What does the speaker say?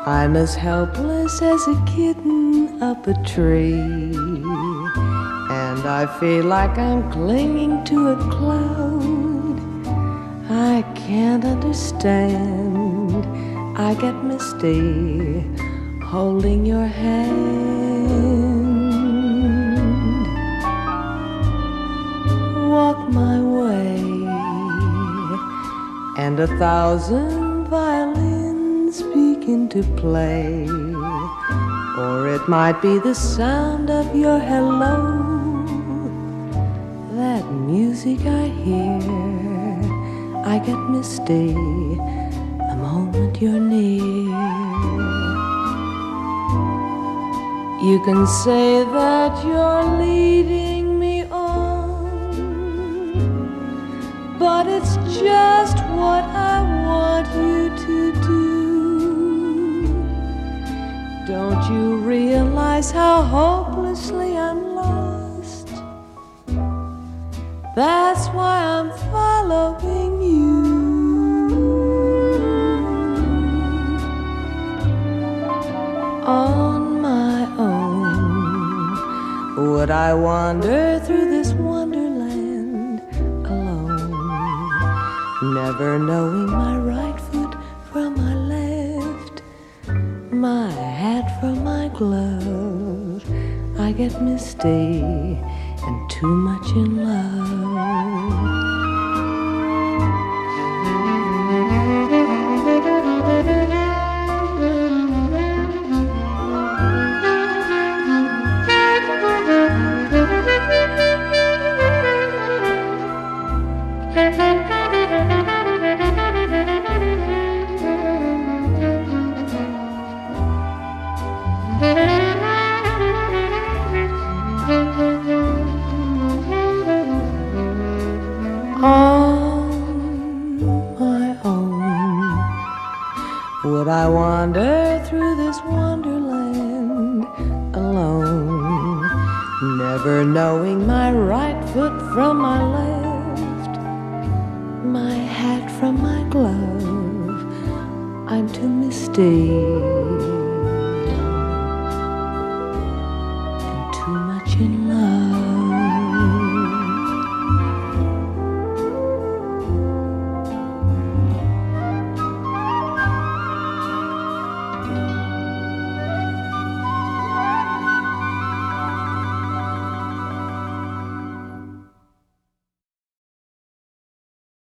I'm as helpless as a kitten up a tree, and I feel like I'm clinging to a cloud. I can't understand, I get misty holding your hand. Walk my way, and 1,000 violins begin to play, or it might be the sound of your hello, that music I hear. I get misty the moment you're near. You can say that you're leading me on, but it's just what I want you to do. Don't you realize how hopelessly I'm lost? That's why I'm following you. On my own, would I wander through this wonderland alone, never knowing my right foot from my left, my hat from my glove. I get misty and too much in love. Would I wander through this wonderland alone, never knowing my right foot from my left, my hat from my glove? I'm too misty